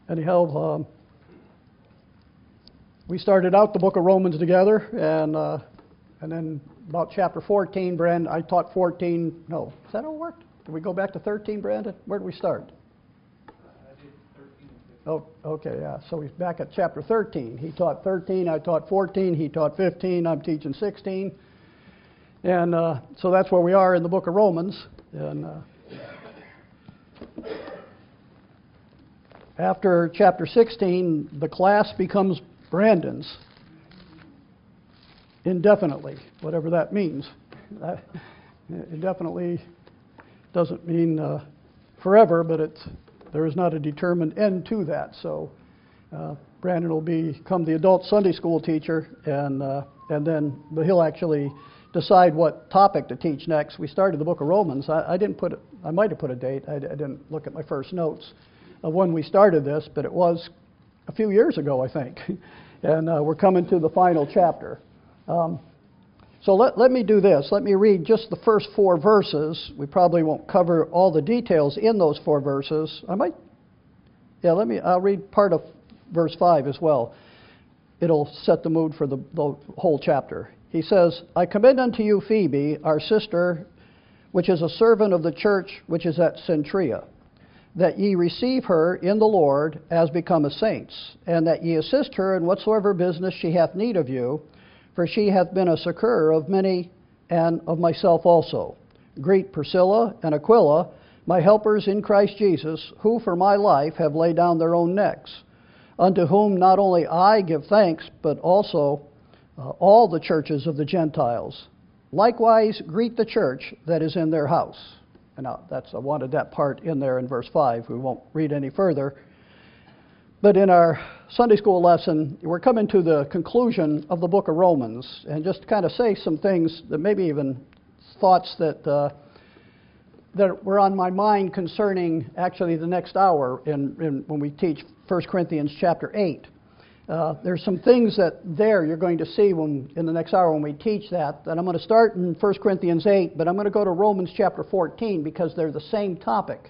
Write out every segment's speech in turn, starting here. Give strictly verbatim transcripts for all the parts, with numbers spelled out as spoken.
anyhow, um, we started out the book of Romans together, and uh, and then about chapter fourteen, Brandon, I taught fourteen. No, is that how it worked? Did we go back to thirteen, Brandon? Where did we start? I did thirteen and fifteen. Oh, okay, yeah. So he's back at chapter thirteen. He taught thirteen, I taught fourteen, he taught fifteen, I'm teaching sixteen. And uh, so that's where we are in the book of Romans. And uh, after chapter sixteen, the class becomes Brandon's indefinitely, whatever that means. That indefinitely doesn't mean uh, forever, but it's, there is not a determined end to that. So uh, Brandon will become the adult Sunday school teacher, and uh, and then but he'll actually decide what topic to teach next. We started the book of Romans. I, I didn't put, I might have put a date. I, I didn't look at my first notes of when we started this, but it was a few years ago, I think. And uh, we're coming to the final chapter. Um, so let, let me do this. Let me read just the first four verses. We probably won't cover all the details in those four verses. I might, yeah, let me, I'll read part of verse five as well. It'll set the mood for the, the whole chapter. He says, I commend unto you Phoebe, our sister, which is a servant of the church which is at Centria, that ye receive her in the Lord as becometh saints, and that ye assist her in whatsoever business she hath need of you, for she hath been a succourer of many and of myself also. Greet Priscilla and Aquila, my helpers in Christ Jesus, who for my life have laid down their own necks, unto whom not only I give thanks, but also uh, all the churches of the Gentiles. Likewise greet the church that is in their house. And now that's, I wanted that part in there in verse five. We won't read any further. But in our Sunday school lesson, we're coming to the conclusion of the book of Romans, and just kind of say some things that maybe even thoughts that uh, that were on my mind concerning actually the next hour in, in when we teach First Corinthians chapter eight. Uh, there's some things that there you're going to see when in the next hour when we teach that. And I'm going to start in First Corinthians eight, but I'm going to go to Romans chapter fourteen because they're the same topic.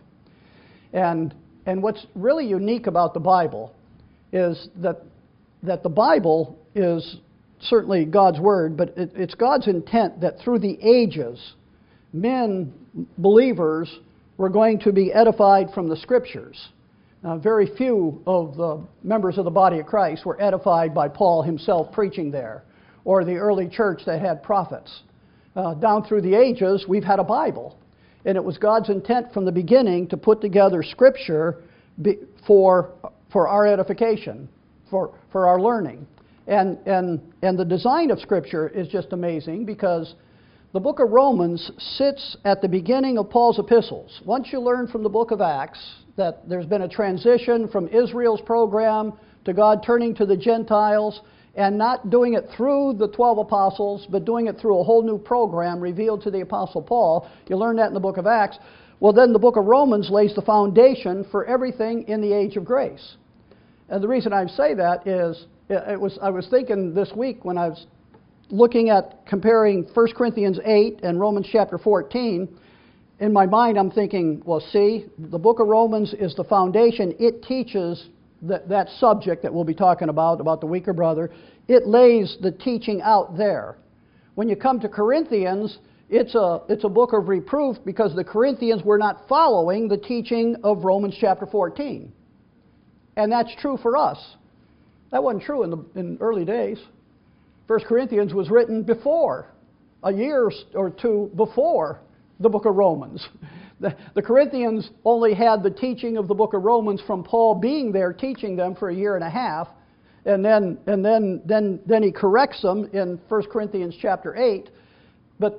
And and what's really unique about the Bible is that that the Bible is certainly God's Word, but it, it's God's intent that through the ages, men, believers, were going to be edified from the Scriptures. Uh, very few of the members of the body of Christ were edified by Paul himself preaching there, or the early church that had prophets. Uh, down through the ages, we've had a Bible. And it was God's intent from the beginning to put together Scripture be, for, for our edification, for, for our learning. And, and, and the design of Scripture is just amazing because the book of Romans sits at the beginning of Paul's epistles. Once you learn from the book of Acts that there's been a transition from Israel's program to God turning to the Gentiles and not doing it through the twelve apostles, but doing it through a whole new program revealed to the Apostle Paul. You learn that in the book of Acts. Well, then the book of Romans lays the foundation for everything in the age of grace. And the reason I say that is, it was I was thinking this week when I was looking at comparing First Corinthians eight and Romans chapter fourteen, in my mind I'm thinking, well, see, the book of Romans is the foundation. It teaches that, that subject that we'll be talking about, about the weaker brother. It lays the teaching out there. When you come to Corinthians, it's a, it's a book of reproof because the Corinthians were not following the teaching of Romans chapter fourteen. And that's true for us. That wasn't true in the in early days. First Corinthians was written before, a year or two before the book of Romans. The, the Corinthians only had the teaching of the book of Romans from Paul being there teaching them for a year and a half, and then and then then then he corrects them in First Corinthians chapter eight. But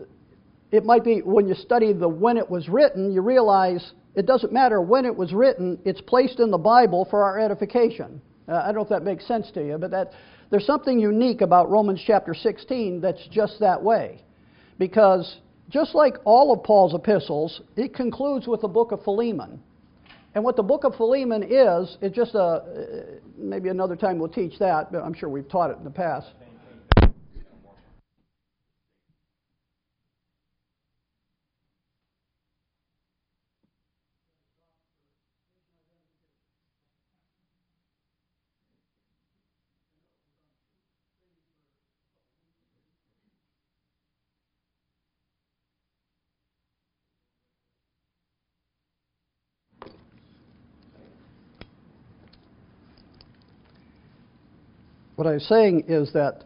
it might be when you study the when it was written, you realize it doesn't matter when it was written, it's placed in the Bible for our edification. Uh, I don't know if that makes sense to you, but that there's something unique about Romans chapter sixteen that's just that way. Because just like all of Paul's epistles, it concludes with the book of Philemon. And what the book of Philemon is, it's just a, maybe another time we'll teach that, but I'm sure we've taught it in the past. what I was saying is that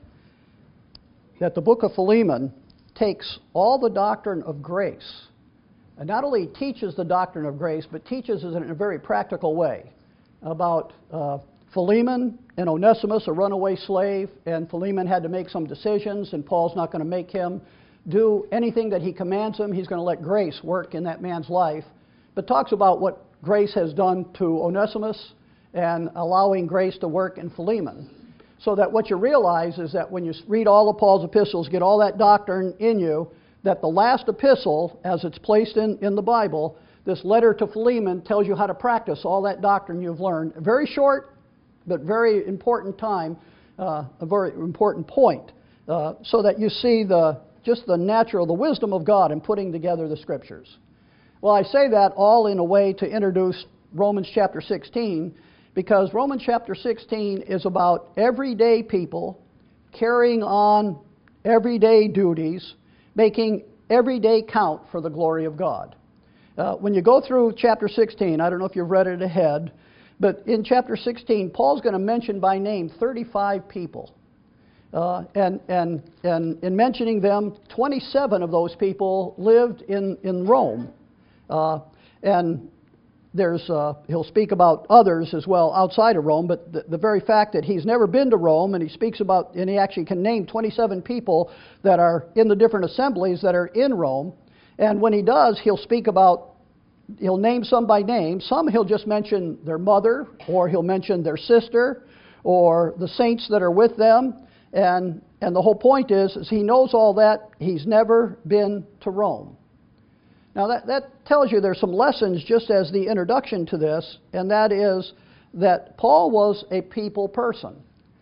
that the book of Philemon takes all the doctrine of grace and not only teaches the doctrine of grace, but teaches it in a very practical way about uh, Philemon and Onesimus, a runaway slave, and Philemon had to make some decisions, and Paul's not going to make him do anything that he commands him. He's going to let grace work in that man's life, but talks about what grace has done to Onesimus and allowing grace to work in Philemon. So that what you realize is that when you read all of Paul's epistles, get all that doctrine in you, that the last epistle, as it's placed in, in the Bible, this letter to Philemon tells you how to practice all that doctrine you've learned. Very short, but very important time, uh, a very important point, uh, so that you see the just the natural, the wisdom of God in putting together the Scriptures. Well, I say that all in a way to introduce Romans chapter sixteen, because Romans chapter sixteen is about everyday people carrying on everyday duties, making every day count for the glory of God. Uh, when you go through chapter sixteen, I don't know if you've read it ahead, but in chapter sixteen, Paul's going to mention by name thirty-five people. Uh, and, and, and in mentioning them, twenty-seven of those people lived in, in Rome. Uh, and There's, uh, he'll speak about others as well outside of Rome, but the, the very fact that he's never been to Rome, and he speaks about, and he actually can name twenty-seven people that are in the different assemblies that are in Rome. And when he does, he'll speak about, he'll name some by name. Some he'll just mention their mother, or he'll mention their sister, or the saints that are with them. And, and the whole point is, is he knows all that. He's never been to Rome. Now that, that tells you there's some lessons just as the introduction to this, and that is that Paul was a people person.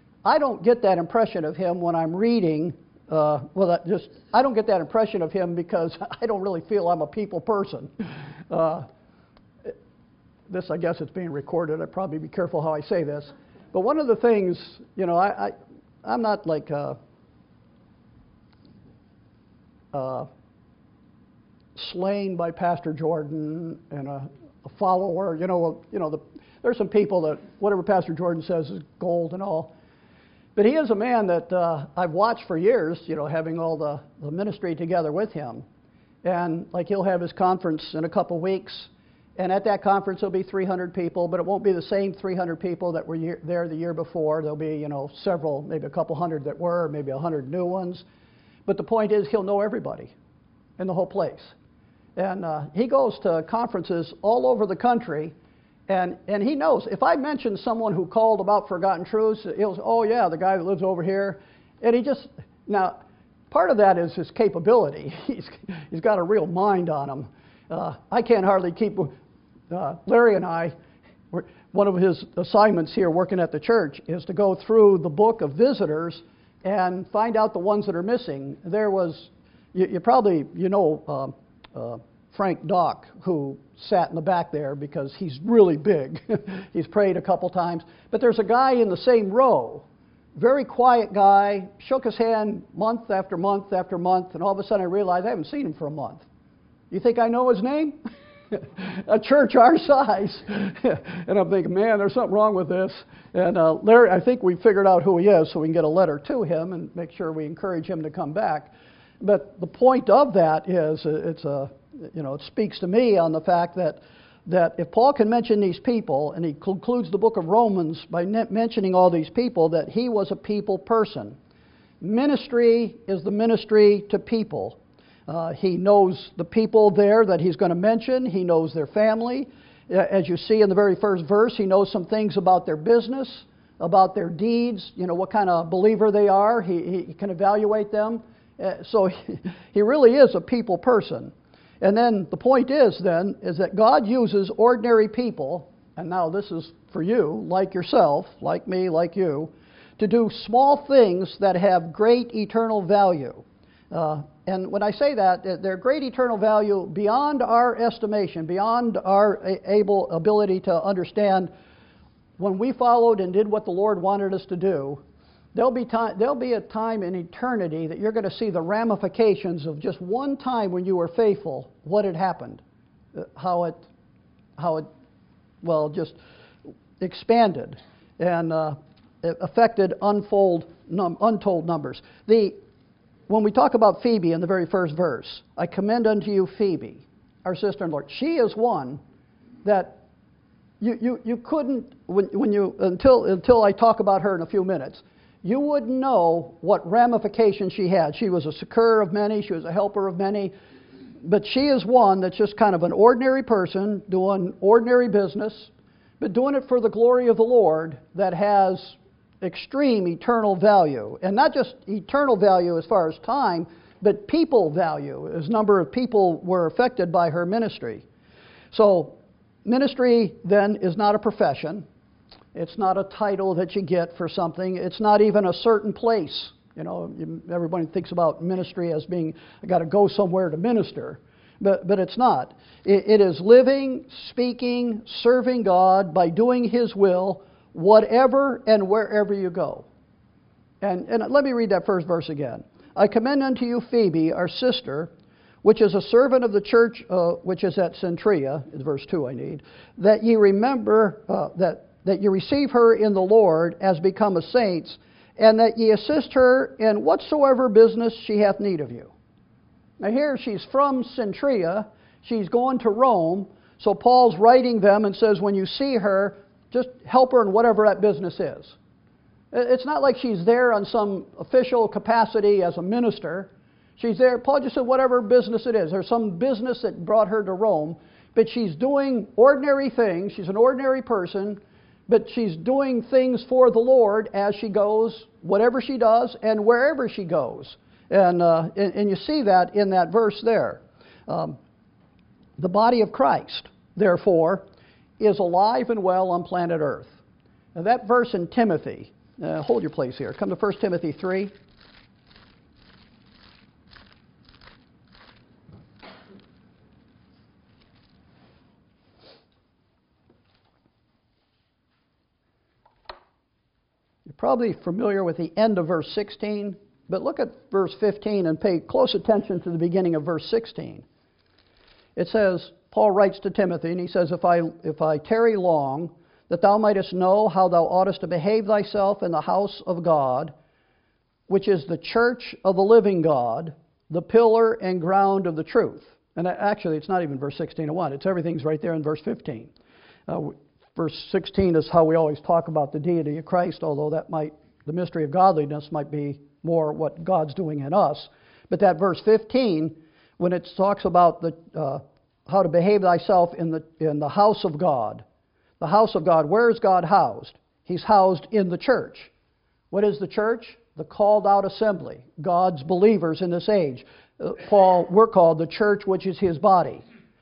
I don't get that impression of him when I'm reading, uh, well, that just I don't get that impression of him because I don't really feel I'm a people person. Uh, this, I guess it's being recorded. I'd probably be careful how I say this. But one of the things, you know, I, I, I'm not like... Uh, uh, slain by Pastor Jordan and a, a follower. You know, you know, the, there's some people that whatever Pastor Jordan says is gold and all. But he is a man that uh, I've watched for years, you know, having all the, the ministry together with him. And like he'll have his conference in a couple weeks, and at that conference there'll be three hundred people, but it won't be the same three hundred people that were year, there the year before. There'll be, you know, several, maybe a couple hundred that were, maybe a hundred new ones. But the point is he'll know everybody in the whole place. And uh, he goes to conferences all over the country, and, and he knows, if I mention someone who called about Forgotten Truths, he'll say, oh yeah, the guy that lives over here. And he just, now, part of that is his capability. He's, he's got a real mind on him. Uh, I can't hardly keep, uh, Larry and I, one of his assignments here working at the church is to go through the book of visitors and find out the ones that are missing. There was, you, you probably, you know, uh, Uh, Frank Dock, who sat in the back there because he's really big. He's prayed a couple times. But there's a guy in the same row, very quiet guy, shook his hand month after month after month, and all of a sudden I realized I haven't seen him for a month. You think I know his name? A church our size. And I'm thinking, man, there's something wrong with this. And uh, Larry, I think we figured out who he is so we can get a letter to him and make sure we encourage him to come back. But the point of that is, it's a, you know, it speaks to me on the fact that that if Paul can mention these people, and he concludes the book of Romans by mentioning all these people, that he was a people person. Ministry is the ministry to people. Uh, he knows the people there that he's going to mention. He knows their family. As you see in the very first verse, he knows some things about their business, about their deeds. You know, what kind of believer they are. He, he can evaluate them. Uh, so he, he really is a people person. And then the point is then, is that God uses ordinary people, and now this is for you, like yourself, like me, like you, to do small things that have great eternal value. Uh, and when I say that, they're great eternal value beyond our estimation, beyond our able ability to understand. When we followed and did what the Lord wanted us to do, There'll be, time, there'll be a time in eternity that you're going to see the ramifications of just one time when you were faithful, what had happened, how it, how it, well, just expanded. And uh, affected unfold, num, untold numbers. The, when we talk about Phoebe in the very first verse, I commend unto you Phoebe, our sister in the Lord. She is one that you, you, you couldn't, when, when you, until, until I talk about her in a few minutes, you wouldn't know what ramifications she had. She was a succour of many, she was a helper of many, but she is one that's just kind of an ordinary person doing ordinary business, but doing it for the glory of the Lord that has extreme eternal value. And not just eternal value as far as time, but people value, as a number of people were affected by her ministry. So ministry then is not a profession. It's not a title that you get for something. It's not even a certain place. You know, everybody thinks about ministry as being, I got to go somewhere to minister. But, but it's not. It, it is living, speaking, serving God by doing His will, whatever and wherever you go. And, and let me read that first verse again. I commend unto you Phoebe, our sister, which is a servant of the church, uh, which is at Centria, is verse two I need, that ye remember, uh, that, that ye receive her in the Lord as become a saints, and that ye assist her in whatsoever business she hath need of you. Now here she's from Centria, she's going to Rome, so Paul's writing them and says when you see her, just help her in whatever that business is. It's not like she's there on some official capacity as a minister. She's there, Paul just said whatever business it is. There's some business that brought her to Rome, but she's doing ordinary things. She's an ordinary person, but she's doing things for the Lord as she goes, whatever she does and wherever she goes. And, uh, and, and you see that in that verse there. Um, the body of Christ, therefore, is alive and well on planet Earth. Now that verse in Timothy, uh, hold your place here. Come to First Timothy three. You're probably familiar with the end of verse sixteen. But look at verse fifteen and pay close attention to the beginning of verse sixteen. It says, Paul writes to Timothy, and he says, If I, if I tarry long, that thou mightest know how thou oughtest to behave thyself in the house of God, which is the church of the living God, the pillar and ground of the truth. And actually, it's not even verse sixteen and one. It's everything's right there in verse fifteen. Uh, verse sixteen is how we always talk about the deity of Christ, although that might, the mystery of godliness might be more what God's doing in us. But that verse fifteen, when it talks about the uh, how to behave thyself in the in the house of God, the house of God, where is God housed? He's housed in the church. What is the church? The called out assembly, God's believers in this age. Uh, Paul, we're called the church, which is His body.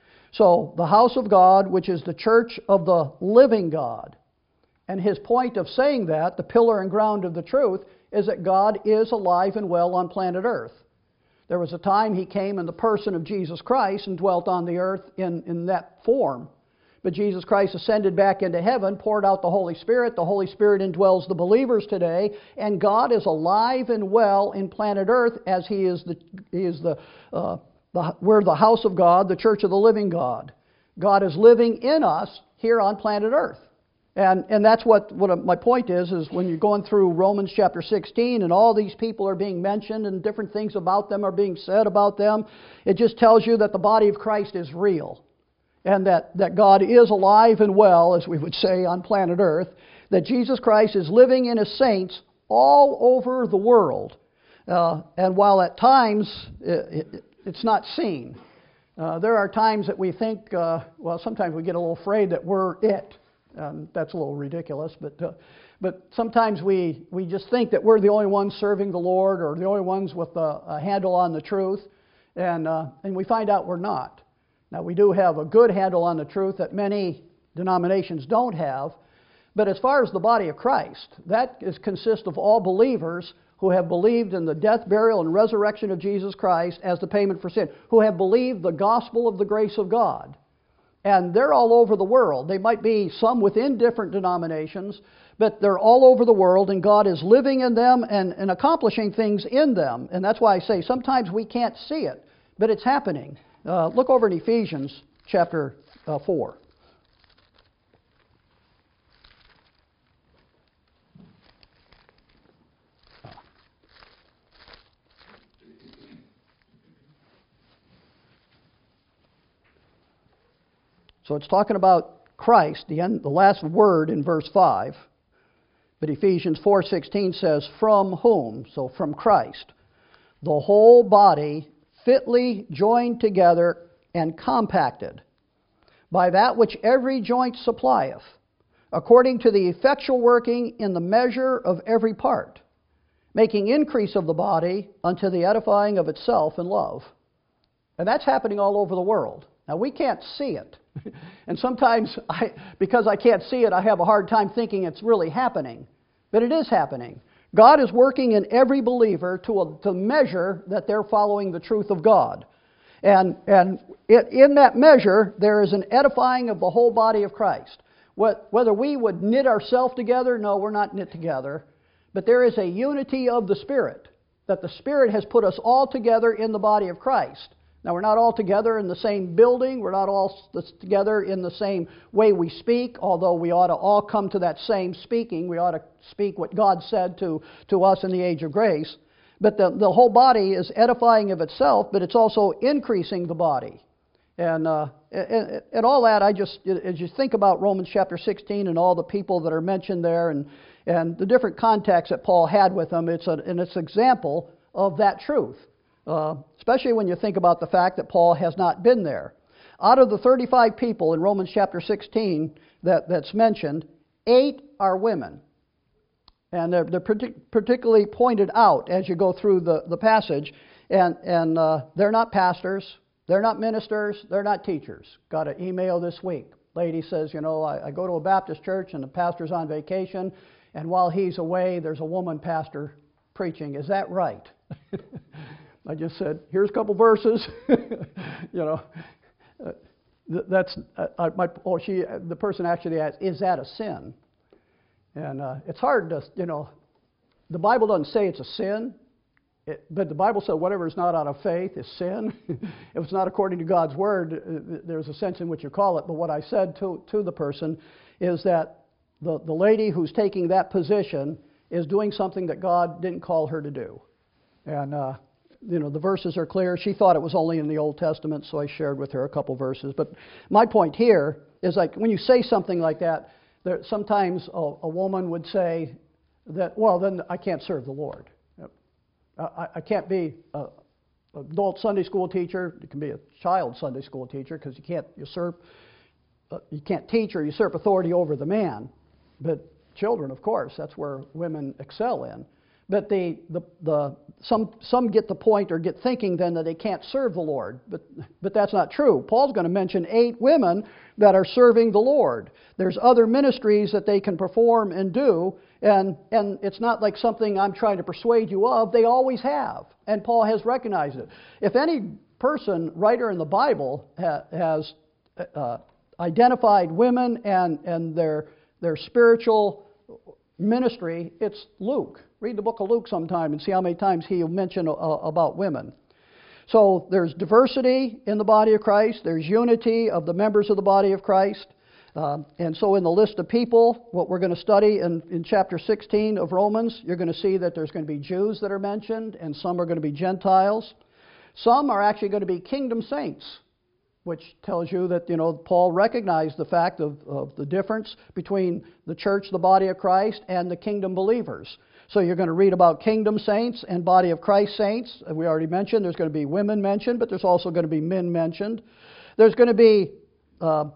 So the house of God, which is the church of the living God. And his point of saying that, the pillar and ground of the truth, is that God is alive and well on planet Earth. There was a time He came in the person of Jesus Christ and dwelt on the earth in, in that form. But Jesus Christ ascended back into heaven, poured out the Holy Spirit. The Holy Spirit indwells the believers today, and God is alive and well in planet Earth as He is the He is the, uh, the we're the house of God, the church of the living God. God is living in us here on planet Earth. And and that's what, what my point is, is when you're going through Romans chapter sixteen and all these people are being mentioned and different things about them are being said about them, it just tells you that the body of Christ is real. And that, that God is alive and well, as we would say, on planet Earth. That Jesus Christ is living in His saints all over the world. Uh, and while at times it, it, it's not seen, uh, there are times that we think, uh, well, sometimes we get a little afraid that we're it. Um, that's a little ridiculous, but uh, but sometimes we, we just think that we're the only ones serving the Lord or the only ones with a, a handle on the truth, and uh, and we find out we're not. Now we do have a good handle on the truth that many denominations don't have, but as far as the body of Christ, that is consists of all believers who have believed in the death, burial, and resurrection of Jesus Christ as the payment for sin, who have believed the gospel of the grace of God. And they're all over the world. They might be some within different denominations, but they're all over the world, and God is living in them and, and accomplishing things in them. And that's why I say sometimes we can't see it, but it's happening. Uh, look over in Ephesians chapter uh, four. So it's talking about Christ, the, end, the last word in verse five. But Ephesians four sixteen says, from whom, so from Christ, the whole body fitly joined together and compacted by that which every joint supplieth, according to the effectual working in the measure of every part, making increase of the body unto the edifying of itself in love. And that's happening all over the world. Now, we can't see it. And sometimes, I, because I can't see it, I have a hard time thinking it's really happening. But it is happening. God is working in every believer to, a, to measure that they're following the truth of God. And, and it, in that measure, there is an edifying of the whole body of Christ. What, whether we would knit ourselves together, no, we're not knit together. But there is a unity of the Spirit, that the Spirit has put us all together in the body of Christ. Now, we're not all together in the same building. We're not all together in the same way we speak, although we ought to all come to that same speaking. We ought to speak what God said to, to us in the age of grace. But the, the whole body is edifying of itself, but it's also increasing the body. And, uh, and, and all that, I just, as you think about Romans chapter sixteen and all the people that are mentioned there and, and the different contacts that Paul had with them, it's, a, and it's an example of that truth. Uh, especially when you think about the fact that Paul has not been there. Out of the thirty-five people in Romans chapter sixteen that, that's mentioned, eight are women. And they're, they're partic- particularly pointed out as you go through the, the passage. And, and uh, they're not pastors, they're not ministers, they're not teachers. Got an email this week. Lady says, you know, I, I go to a Baptist church and the pastor's on vacation, and while he's away, there's a woman pastor preaching. Is that right? I just said, here's a couple verses. you know, uh, th- that's uh, my. Oh, she. The person actually asked, "Is that a sin?" And uh, it's hard to, you know, the Bible doesn't say it's a sin, it, but the Bible said whatever is not out of faith is sin. If it's not according to God's word, uh, there's a sense in which you call it. But what I said to to the person is that the the lady who's taking that position is doing something that God didn't call her to do, and. Uh, You know, the verses are clear. She thought it was only in the Old Testament, so I shared with her a couple verses. But my point here is, like, when you say something like that, there, sometimes a, a woman would say that, well, then I can't serve the Lord. I, I can't be an adult Sunday school teacher. You can be a child Sunday school teacher because you can't usurp, uh, you can't teach or usurp authority over the man. But children, of course, that's where women excel in. But the, the, the, some, some get the point or get thinking then that they can't serve the Lord. But, but that's not true. Paul's going to mention eight women that are serving the Lord. There's other ministries that they can perform and do. And, and it's not like something I'm trying to persuade you of. They always have. And Paul has recognized it. If any person, writer in the Bible, ha, has uh, identified women and, and their, their spiritual ministry, it's Luke. Read the book of Luke sometime and see how many times he'll mention uh, about women. So there's diversity in the body of Christ. There's unity of the members of the body of Christ. Uh, and so in the list of people, what we're going to study in, in chapter sixteen of Romans, you're going to see that there's going to be Jews that are mentioned, and some are going to be Gentiles. Some are actually going to be kingdom saints, which tells you that, you know, Paul recognized the fact of, of the difference between the church, the body of Christ, and the kingdom believers. So you're going to read about kingdom saints and body of Christ saints. We already mentioned there's going to be women mentioned, but there's also going to be men mentioned. There's going to be uh,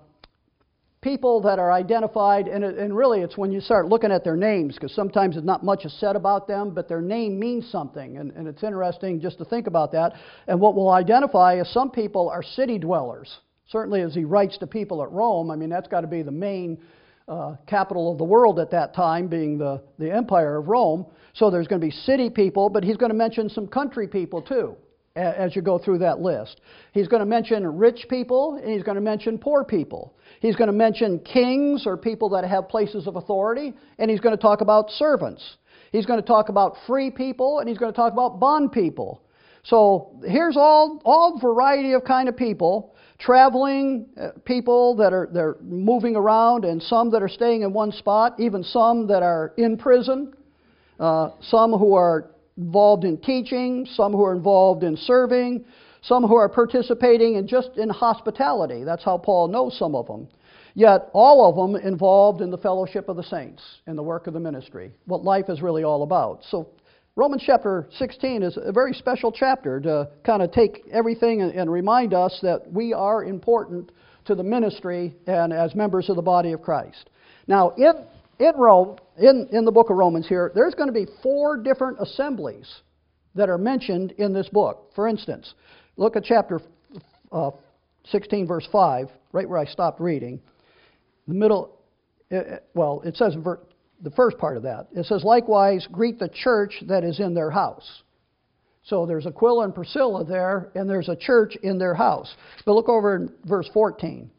people that are identified, and, it, and really it's when you start looking at their names, because sometimes it's not much is said about them, but their name means something, and, and it's interesting just to think about that. And what we'll identify is some people are city dwellers. Certainly as he writes to people at Rome, I mean, that's got to be the main Uh, capital of the world at that time, being the, the Empire of Rome. So there's going to be city people, but he's going to mention some country people too, a, as you go through that list. He's going to mention rich people, and he's going to mention poor people. He's going to mention kings or people that have places of authority, and he's going to talk about servants. He's going to talk about free people, and he's going to talk about bond people. So here's all, all variety of kind of people. Traveling uh, people that are they're moving around, and some that are staying in one spot, even some that are in prison, uh, some who are involved in teaching, some who are involved in serving, some who are participating in just in hospitality. That's how Paul knows some of them. Yet all of them involved in the fellowship of the saints, in the work of the ministry, what life is really all about. So Romans chapter sixteen is a very special chapter to kind of take everything and, and remind us that we are important to the ministry and as members of the body of Christ. Now, in, in Rome, in, in the book of Romans here, there's going to be four different assemblies that are mentioned in this book. For instance, look at chapter uh, sixteen, verse five, right where I stopped reading. The middle, uh, well, it says in ver- the first part of that. It says, likewise, greet the church that is in their house. So there's Aquila and Priscilla there, and there's a church in their house. But look over in verse fourteen.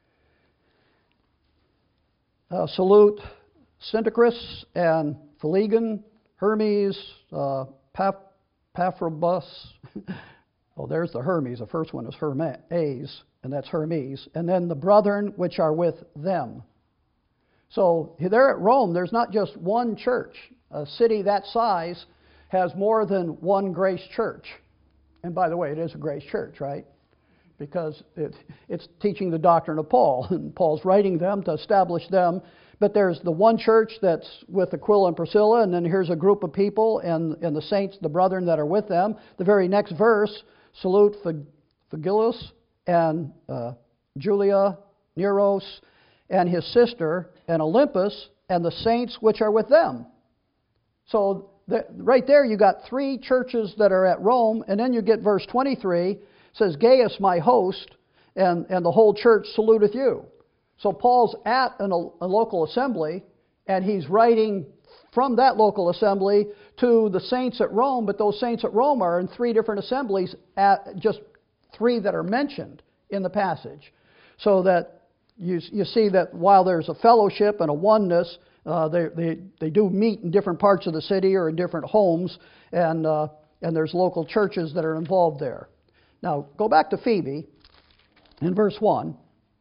Uh, salute Syntychus and Philegon, Hermes, uh, Pap- Paphrorbus. Oh, there's the Hermes. The first one is Hermes, and that's Hermes. And then the brethren which are with them. So there at Rome, there's not just one church. A city that size has more than one Grace Church. And by the way, it is a Grace Church, right? Because it, it's teaching the doctrine of Paul. And Paul's writing them to establish them. But there's the one church that's with Aquila and Priscilla, and then here's a group of people and, and the saints, the brethren that are with them. The very next verse, salute Phygellus and uh, Julia, Neros, and his sister, and Olympus, and the saints which are with them. So the, right there you got three churches that are at Rome, and then you get verse twenty-three, it says, Gaius my host, and, and the whole church saluteth you. So Paul's at an, a local assembly, and he's writing from that local assembly to the saints at Rome, but those saints at Rome are in three different assemblies, at just three that are mentioned in the passage. So that you, you see that while there's a fellowship and a oneness, uh, they, they, they do meet in different parts of the city or in different homes, and, uh, and there's local churches that are involved there. Now, go back to Phoebe in verse one.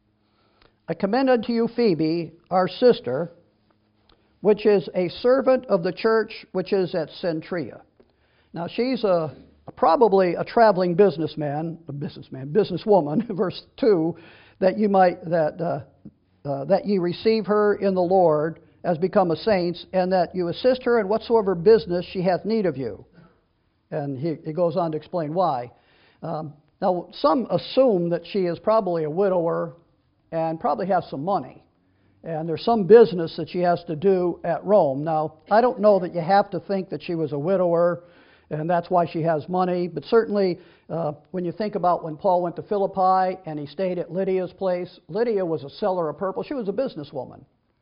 I commend unto you Phoebe, our sister, which is a servant of the church which is at Cenchrea. Now, she's a, probably a traveling businessman, a businessman, businesswoman, verse two, that you might, that, uh, uh, that ye receive her in the Lord as become a saints, and that you assist her in whatsoever business she hath need of you. And he, he goes on to explain why. Um, now, some assume that she is probably a widower and probably has some money. And there's some business that she has to do at Rome. Now, I don't know that you have to think that she was a widower and that's why she has money. But certainly, uh, when you think about when Paul went to Philippi and he stayed at Lydia's place, Lydia was a seller of purple. She was a businesswoman.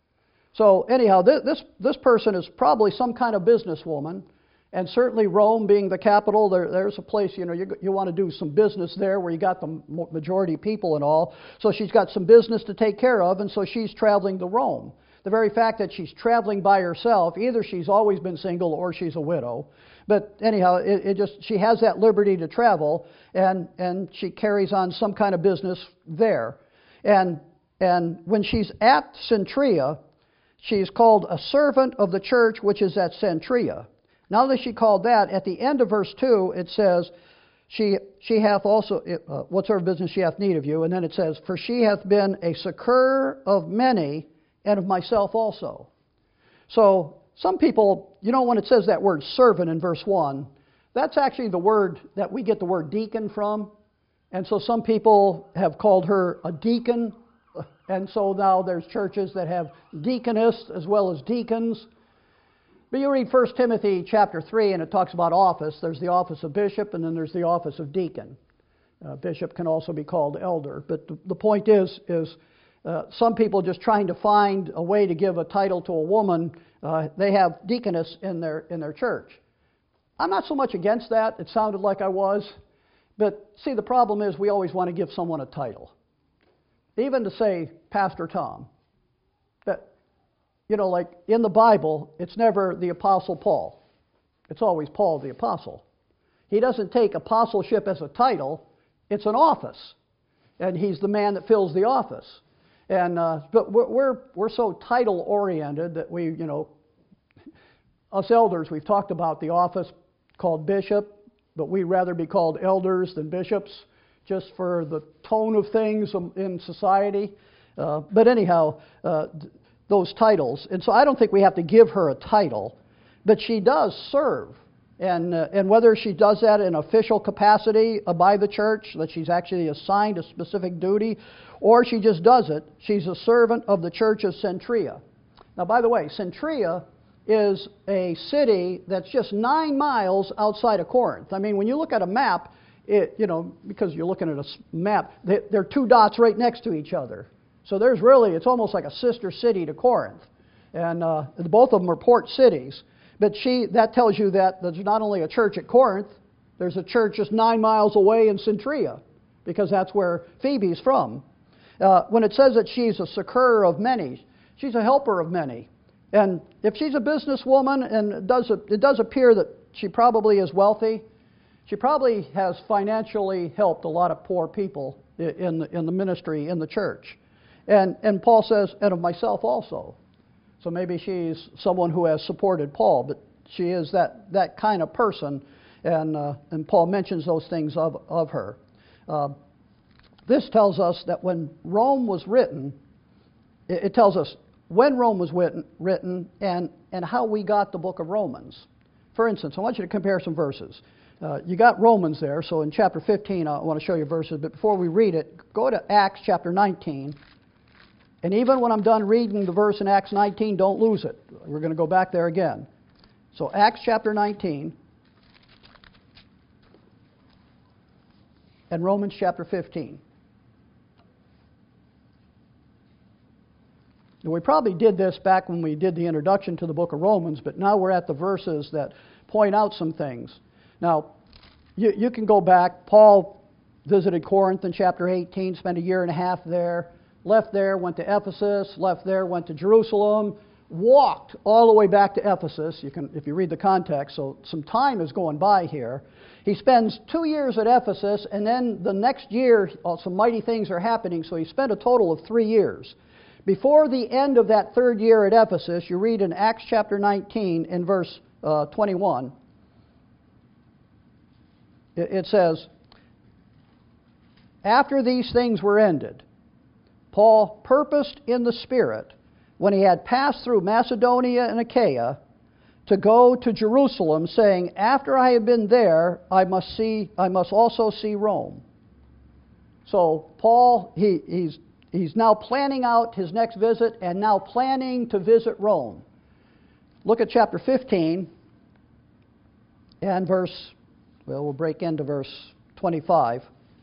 So anyhow, this, this, this person is probably some kind of businesswoman. And certainly Rome being the capital, there, there's a place, you know, you, you want to do some business there where you got the majority people and all. So she's got some business to take care of, and so she's traveling to Rome. The very fact that she's traveling by herself, either she's always been single or she's a widow. But anyhow, it, it just she has that liberty to travel, and, and she carries on some kind of business there. And, and when she's at Cenchrea, she's called a servant of the church which is at Cenchrea. Now that she called that, at the end of verse two, it says, she she hath also, uh, whatsoever business she hath need of you. And then it says, for she hath been a succor of many, and of myself also. So some people, you know, when it says that word servant in verse one, that's actually the word that we get the word deacon from. And so some people have called her a deacon. And so now there's churches that have deaconess as well as deacons. But you read First Timothy chapter three, and it talks about office. There's the office of bishop, and then there's the office of deacon. Uh, bishop can also be called elder. But the, the point is, is uh, some people just trying to find a way to give a title to a woman, uh, they have deaconess in their in their church. I'm not so much against that. It sounded like I was. But see, the problem is we always want to give someone a title. Even to say Pastor Tom. That, you know, like in the Bible, it's never the Apostle Paul. It's always Paul the Apostle. He doesn't take apostleship as a title. It's an office. And he's the man that fills the office. And uh, but we're, we're we're so title oriented that we, you know, us elders, we've talked about the office called bishop, but we'd rather be called elders than bishops, just for the tone of things in society. Uh, but anyhow, uh, those titles. And so I don't think we have to give her a title, but she does serve. And, uh, and whether she does that in official capacity by the church, that she's actually assigned a specific duty, or she just does it, she's a servant of the church of Centria. Now, by the way, Centria is a city that's just nine miles outside of Corinth. I mean, when you look at a map, it, you know, because you're looking at a map, they, there are two dots right next to each other. So there's really, it's almost like a sister city to Corinth. And uh, both of them are port cities. But she, that tells you that there's not only a church at Corinth, there's a church just nine miles away in Centria, because that's where Phoebe's from. Uh, when it says that she's a succorer of many, she's a helper of many. And if she's a businesswoman, and it does, it does appear that she probably is wealthy, she probably has financially helped a lot of poor people in the, in the ministry, in the church. And, and Paul says, and of myself also. So maybe she's someone who has supported Paul, but she is that, that kind of person, and, uh, and Paul mentions those things of, of her. Uh, this tells us that when Rome was written, it, it tells us when Rome was written, written and, and how we got the book of Romans. For instance, I want you to compare some verses. Uh, you got Romans there, so in chapter fifteen, I want to show you verses, but before we read it, go to Acts chapter nineteen. And even when I'm done reading the verse in Acts nineteen, don't lose it. We're going to go back there again. So Acts chapter nineteen and Romans chapter fifteen. Now, we probably did this back when we did the introduction to the book of Romans, but now we're at the verses that point out some things. Now, you, you can go back. Paul visited Corinth in chapter eighteen, spent a year and a half there. Left there, went to Ephesus, left there, went to Jerusalem, walked all the way back to Ephesus, you can, if you read the context, so some time is going by here. He spends two years at Ephesus, and then the next year, uh, some mighty things are happening, so he spent a total of three years. Before the end of that third year at Ephesus, you read in Acts chapter nineteen, in verse uh, twenty-one, it, it says, "After these things were ended, Paul purposed in the Spirit, when he had passed through Macedonia and Achaia, to go to Jerusalem, saying, after I have been there, I must see, I must also see Rome." So Paul, he, he's, he's now planning out his next visit, and now planning to visit Rome. Look at chapter fifteen, and verse, well, we'll break into verse twenty-five.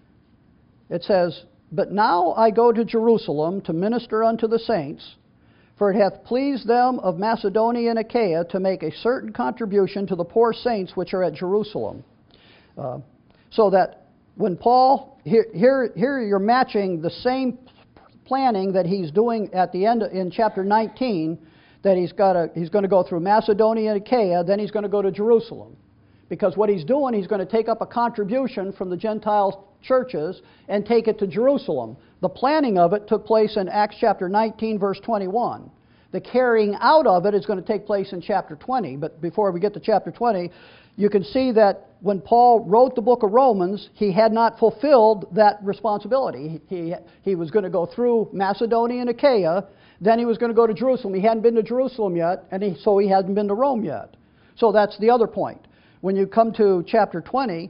It says, "But now I go to Jerusalem to minister unto the saints, for it hath pleased them of Macedonia and Achaia to make a certain contribution to the poor saints which are at Jerusalem." Uh, so that when Paul, here, here, here you're matching the same planning that he's doing at the end of, in chapter nineteen, that he's got a, he's going to go through Macedonia and Achaia, then he's going to go to Jerusalem. Because what he's doing, he's going to take up a contribution from the Gentile churches and take it to Jerusalem. The planning of it took place in Acts chapter nineteen, verse twenty-one. The carrying out of it is going to take place in chapter twenty. But before we get to chapter twenty, you can see that when Paul wrote the book of Romans, he had not fulfilled that responsibility. He, he, he was going to go through Macedonia and Achaia, then he was going to go to Jerusalem. He hadn't been to Jerusalem yet, and he, so he hadn't been to Rome yet. So that's the other point. When you come to chapter twenty,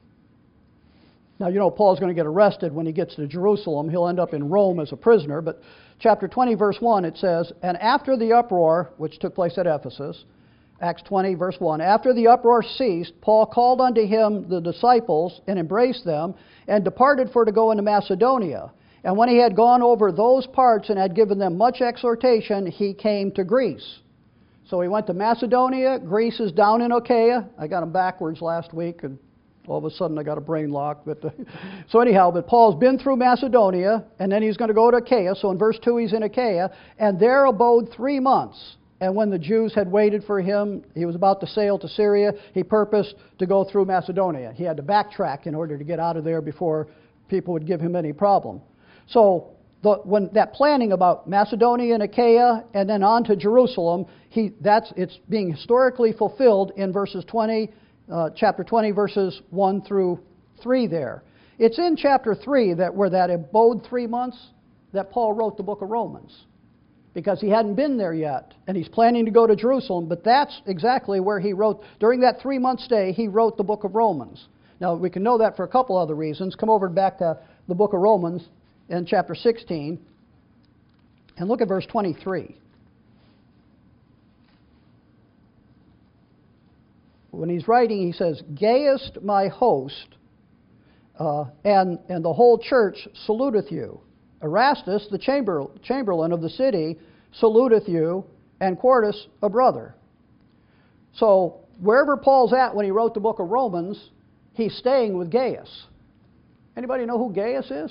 now you know Paul's going to get arrested when he gets to Jerusalem. He'll end up in Rome as a prisoner. But chapter twenty, verse one, it says, "And after the uproar," which took place at Ephesus, Acts twenty, verse one, "After the uproar ceased, Paul called unto him the disciples, and embraced them, and departed for to go into Macedonia. And when he had gone over those parts, and had given them much exhortation, he came to Greece." So he went to Macedonia. Greece is down in Achaia. I got them backwards last week, and all of a sudden I got a brain lock. But uh, so anyhow, but Paul's been through Macedonia, and then he's going to go to Achaia. So in verse two, he's in Achaia, and there abode three months. And when the Jews had waited for him, he was about to sail to Syria. He purposed to go through Macedonia. He had to backtrack in order to get out of there before people would give him any problem. So The, when that planning about Macedonia and Achaia and then on to Jerusalem, he, that's, it's being historically fulfilled in verses twenty uh, chapter twenty, verses one through three there. It's in chapter three that where that abode three months that Paul wrote the book of Romans, because he hadn't been there yet, and he's planning to go to Jerusalem, but that's exactly where he wrote, during that three-month stay, he wrote the book of Romans. Now, we can know that for a couple other reasons. Come over back to the book of Romans in chapter sixteen, and look at verse twenty-three. When he's writing, he says, Gaius, my host, uh, and, and the whole church saluteth you. Erastus, the chamber, chamberlain of the city, saluteth you, and Quartus, a brother. So, wherever Paul's at when he wrote the book of Romans, he's staying with Gaius. Anybody know who Gaius is?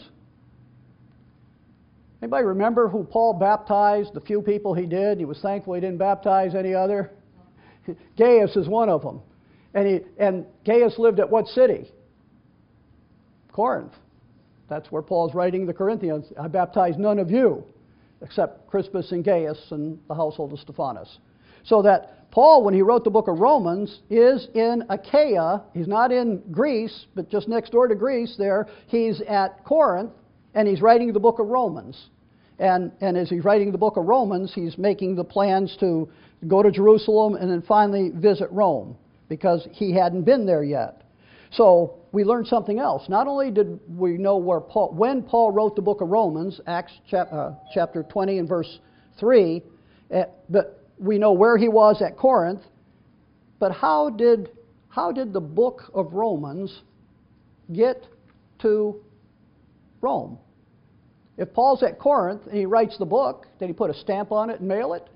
Anybody remember who Paul baptized, the few people he did? He was thankful he didn't baptize any other. Gaius is one of them. And, he, and Gaius lived at what city? Corinth. That's where Paul's writing the Corinthians. I baptize none of you, except Crispus and Gaius and the household of Stephanas. So that Paul, when he wrote the book of Romans, is in Achaia. He's not in Greece, but just next door to Greece there. He's at Corinth, and he's writing the book of Romans. And, and as he's writing the book of Romans, he's making the plans to go to Jerusalem and then finally visit Rome, because he hadn't been there yet. So we learned something else. Not only did we know where Paul, when Paul wrote the book of Romans, Acts chap, uh, chapter twenty and verse three, uh, but we know where he was at Corinth. But how did how did the book of Romans get to Rome? If Paul's at Corinth and he writes the book, did he put a stamp on it and mail it?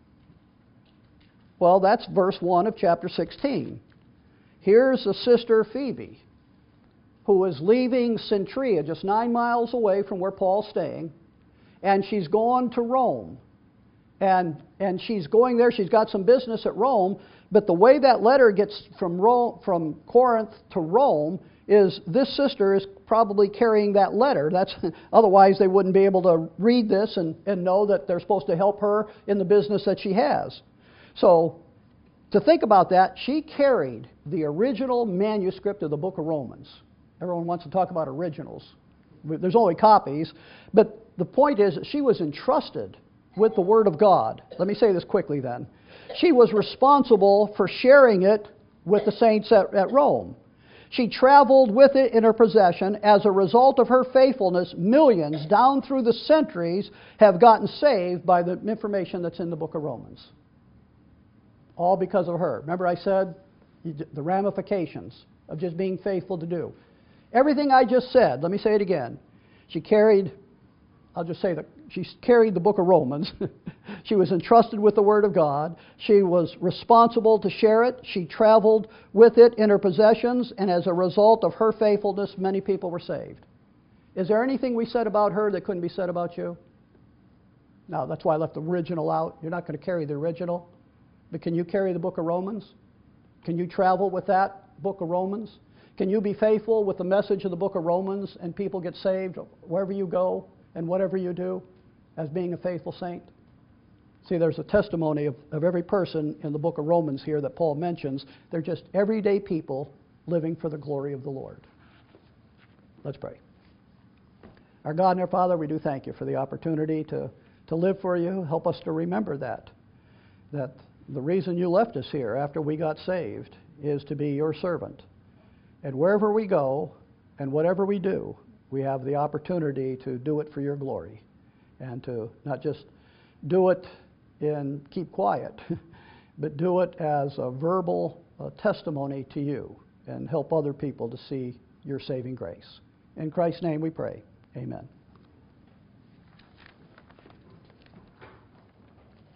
Well, that's verse one of chapter sixteen. Here's a sister, Phoebe, who is leaving Centria, just nine miles away from where Paul's staying, and she's gone to Rome. And, and she's going there, she's got some business at Rome, but the way that letter gets from, Rome, from Corinth to Rome is this sister is probably carrying that letter. That's, otherwise they wouldn't be able to read this and, and know that they're supposed to help her in the business that she has. So, to think about that, she carried the original manuscript of the book of Romans. Everyone wants to talk about originals. There's only copies. But the point is that she was entrusted with the Word of God. Let me say this quickly then. She was responsible for sharing it with the saints at, at Rome. She traveled with it in her possession. As a result of her faithfulness, millions down through the centuries have gotten saved by the information that's in the book of Romans. All because of her. Remember I said the ramifications of just being faithful to do. Everything I just said, let me say it again. She carried, I'll just say that she carried the book of Romans. She was entrusted with the Word of God. She was responsible to share it. She traveled with it in her possessions, and as a result of her faithfulness, many people were saved. Is there anything we said about her that couldn't be said about you? No, that's why I left the original out. You're not going to carry the original. But can you carry the book of Romans? Can you travel with that book of Romans? Can you be faithful with the message of the book of Romans and people get saved wherever you go and whatever you do as being a faithful saint? See, there's a testimony of, of every person in the book of Romans here that Paul mentions. They're just everyday people living for the glory of the Lord. Let's pray. Our God and our Father, we do thank you for the opportunity to, to live for you. Help us to remember that. That the reason you left us here after we got saved is to be your servant. And wherever we go and whatever we do, we have the opportunity to do it for your glory. And to not just do it and keep quiet, but do it as a verbal uh, testimony to you and help other people to see your saving grace. In Christ's name we pray. Amen.